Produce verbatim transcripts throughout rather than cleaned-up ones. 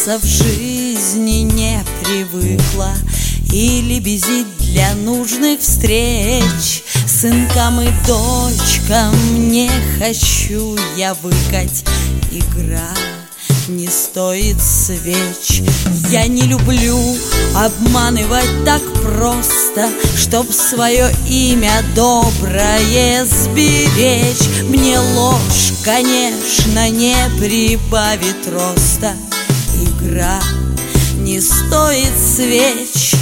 Улыбаться в жизни не привыкла и лебезить для нужных встреч. Сынкам и дочкам не хочу я выкать. Игра не стоит свеч. Я не люблю обманывать так просто, чтоб свое имя доброе сберечь. Мне ложь, конечно, не прибавит роста. Игра не стоит свеч.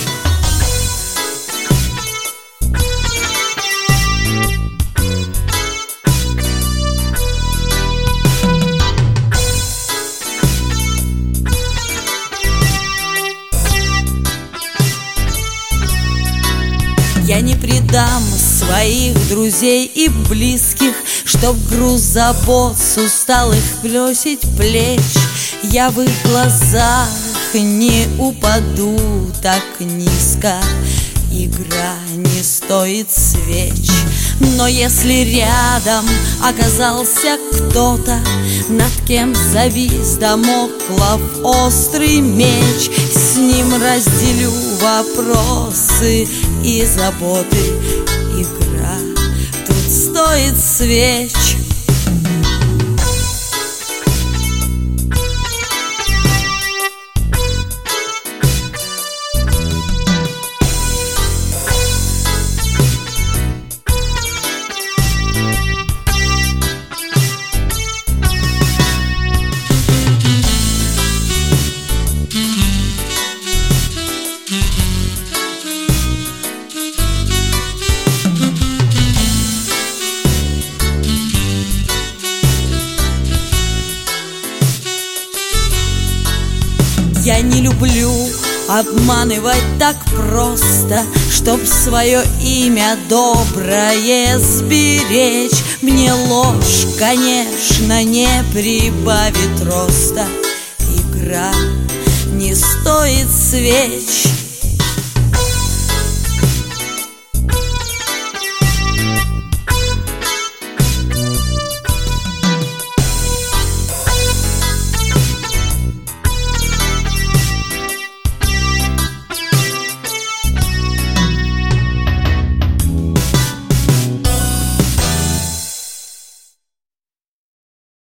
Я не предам своих друзей и близких, чтоб груз забот с усталых бросить плеч. Я в их глазах не упаду так низко. Игра не стоит свеч. Но если рядом оказался кто-то, над кем завис дамоклов острый меч, с ним разделю вопросы и заботы. Игра тут стоит свеч. Я не люблю обманывать так просто, чтоб свое имя доброе сберечь. Мне ложь, конечно, не прибавит роста. Игра не стоит свеч.